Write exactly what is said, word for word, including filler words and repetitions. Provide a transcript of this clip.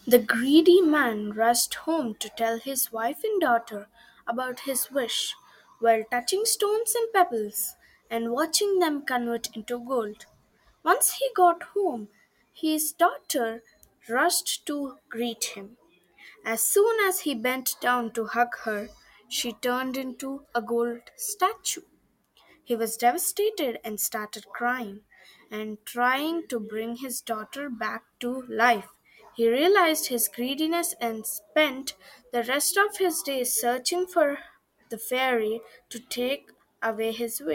The greedy man rushed home to tell his wife and daughter about his wish, while touching stones and pebbles and watching them convert into gold. Once he got home, his daughter rushed to greet him. As soon as he bent down to hug her, she turned into a gold statue. He was devastated and started crying and trying to bring his daughter back to life. He realized his greediness and spent the rest of his days searching for the fairy to take away his wish.